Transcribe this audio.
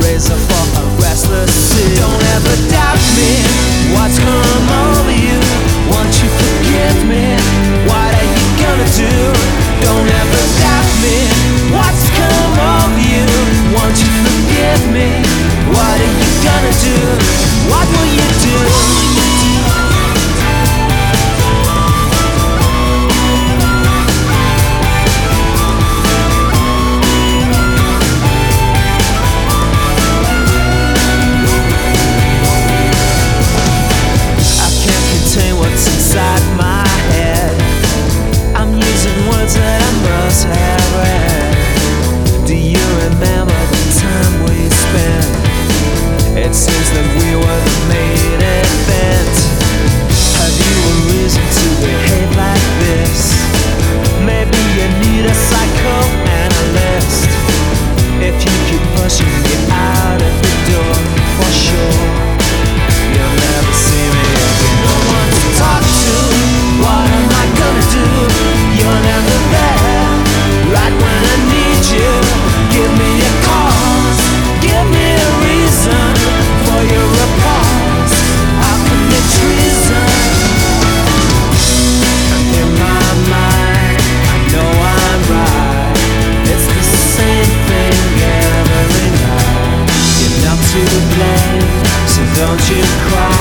razor for a restless sea. Don't ever doubt me, what's come over you? Won't you forgive me? What are you gonna do? Don't ever doubt me, what's come over you? Won't you forgive me? What are you gonna do? What will you do? What's inside my head? I'm using words that I must have read. Do you remember the time we spent? It seems that we were the main event. Have you a reason to behave like this? Maybe you need a psychoanalyst. If you keep pushing me out of the door, for sure you'll never see me again. No one to talk to, what am I gonna do? You're never there, right when I need you. Give me a cause, give me a reason for your repulse. How can you treason? In my mind, I know I'm right. It's the same thing every night. You're not to blame, so don't you cry.